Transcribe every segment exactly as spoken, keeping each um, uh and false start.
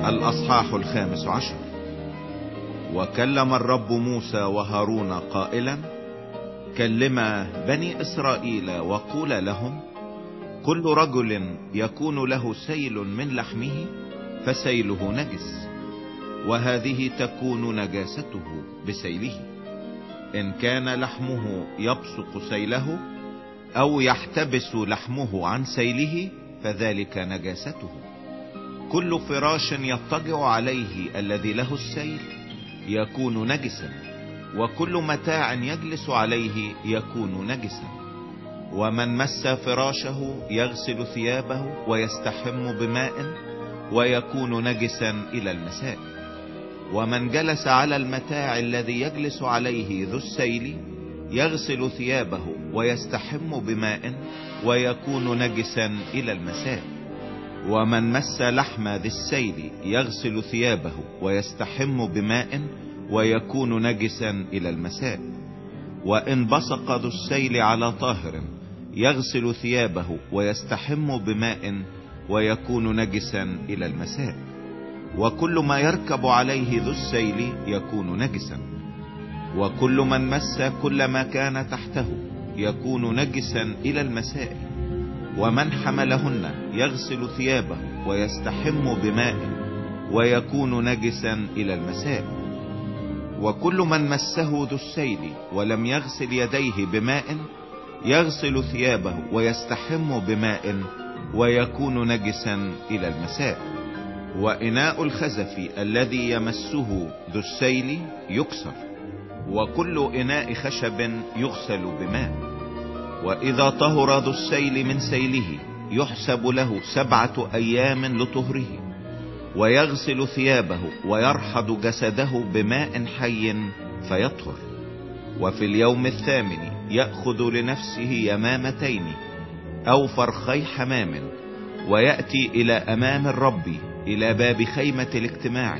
الأصحاح الخامس عشر. وكلم الرب موسى وهارون قائلا: كلما بني إسرائيل وقول لهم: كل رجل يكون له سيل من لحمه فسيله نجس، وهذه تكون نجاسته بسيله. إن كان لحمه يبصق سيله أو يحتبس لحمه عن سيله فذلك نجاسته. كل فراش يضطجع عليه الذي له السيل يكون نجسا، وكل متاع يجلس عليه يكون نجسا. ومن مس فراشه يغسل ثيابه ويستحم بماء ويكون نجسا إلى المساء. ومن جلس على المتاع الذي يجلس عليه ذو السيل يغسل ثيابه ويستحم بماء ويكون نجسا إلى المساء. ومن مس لحم ذي السيل يغسل ثيابه ويستحم بماء ويكون نجسا إلى المساء. وإن بصق ذو السيل على طاهر يغسل ثيابه ويستحم بماء ويكون نجسا إلى المساء. وكل ما يركب عليه ذو السيل يكون نجسا. وكل من مس كل ما كان تحته يكون نجسا إلى المساء. ومن حملهن يغسل ثيابه ويستحم بماء ويكون نجسا إلى المساء. وكل من مسه ذو السيل ولم يغسل يديه بماء يغسل ثيابه ويستحم بماء ويكون نجسا إلى المساء. وإناء الخزف الذي يمسه ذو السيل يكسر، وكل إناء خشب يغسل بماء. وإذا طهر ذو السيل من سيله يحسب له سبعة أيام لطهره، ويغسل ثيابه ويرحض جسده بماء حي فيطهر. وفي اليوم الثامن يأخذ لنفسه يمامتين أو فرخي حمام، ويأتي إلى أمام الرب إلى باب خيمة الاجتماع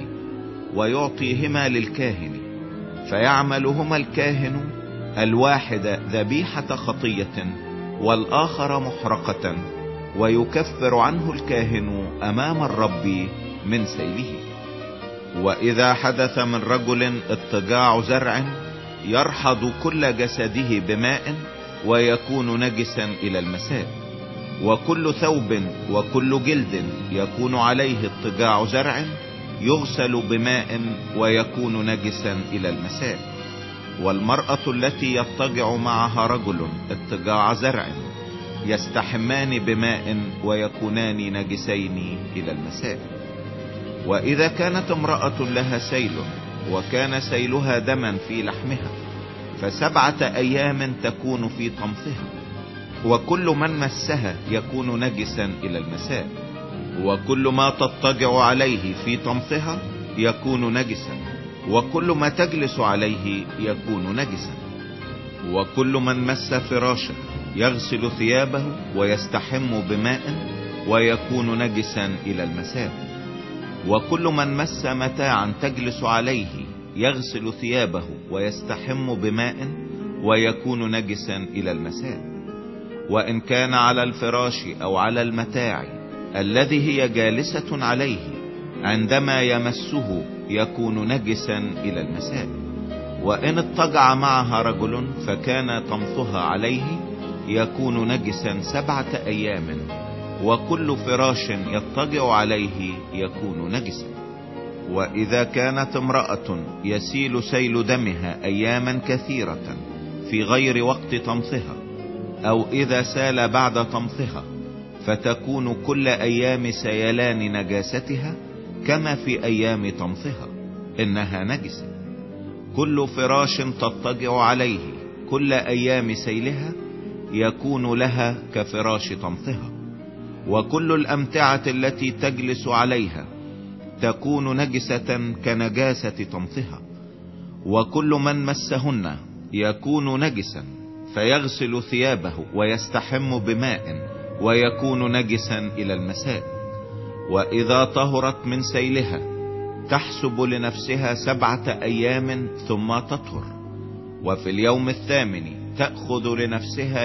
ويعطيهما للكاهن، فيعملهما الكاهن الواحد ذبيحة خطية والآخر محرقة، ويكفر عنه الكاهن أمام الرب من سيله. وإذا حدث من رجل اضطجاع زرع يرحض كل جسده بماء ويكون نجسا إلى المساء. وكل ثوب وكل جلد يكون عليه اضطجاع زرع يغسل بماء ويكون نجسا إلى المساء. والمرأة التي يضطجع معها رجل اضطجاع زرع يستحمان بماء ويكونان نجسين إلى المساء. وإذا كانت امرأة لها سيل وكان سيلها دما في لحمها فسبعة أيام تكون في طمثها، وكل من مسها يكون نجسا إلى المساء. وكل ما تضطجع عليه في طمثها يكون نجسا، وكل ما تجلس عليه يكون نجسا. وكل من مس فراشه يغسل ثيابه ويستحم بماء ويكون نجسا إلى المساء. وكل من مس متاعا تجلس عليه يغسل ثيابه ويستحم بماء ويكون نجسا إلى المساء. وإن كان على الفراش أو على المتاع الذي هي جالسة عليه عندما يمسه يكون نجسا إلى المساء. وإن اضطجع معها رجل فكان طمثها عليه يكون نجسا سبعة أيام، وكل فراش يضطجع عليه يكون نجسا. وإذا كانت امرأة يسيل سيل دمها أياما كثيرة في غير وقت طمثها، أو إذا سال بعد طمثها، فتكون كل أيام سيلان نجاستها كما في أيام طمثها، إنها نجسة. كل فراش تضطجع عليه كل أيام سيلها يكون لها كفراش طمثها. وكل الأمتعة التي تجلس عليها تكون نجسة كنجاسة طمثها. وكل من مسهن يكون نجسا، فيغسل ثيابه ويستحم بماء ويكون نجسا إلى المساء. وإذا طهرت من سيلها تحسب لنفسها سبعة أيام ثم تطهر. وفي اليوم الثامن تأخذ لنفسها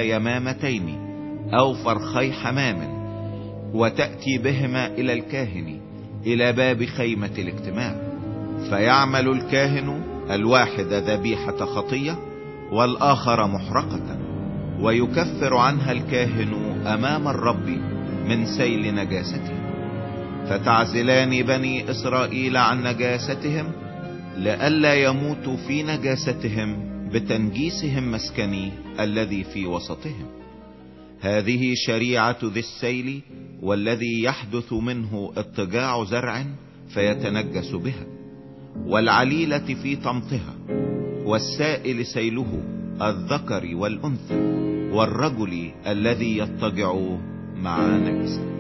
يمامتين أو فرخي حمام وتأتي بهما إلى الكاهن الى باب خيمة الاجتماع. فيعمل الكاهن الواحد ذبيحة خطية والاخر محرقة، ويكفر عنها الكاهن امام الرب من سيل نجاستهم. فتعزلان بني اسرائيل عن نجاستهم لئلا يموتوا في نجاستهم بتنجيسهم مسكني الذي في وسطهم. هذه شريعة ذي السيل والذي يحدث منه اضطجاع زرع فيتنجس بها، والعليلة في طمطها، والسائل سيله الذكر والأنثى، والرجل الذي يضطجع مع نجسه.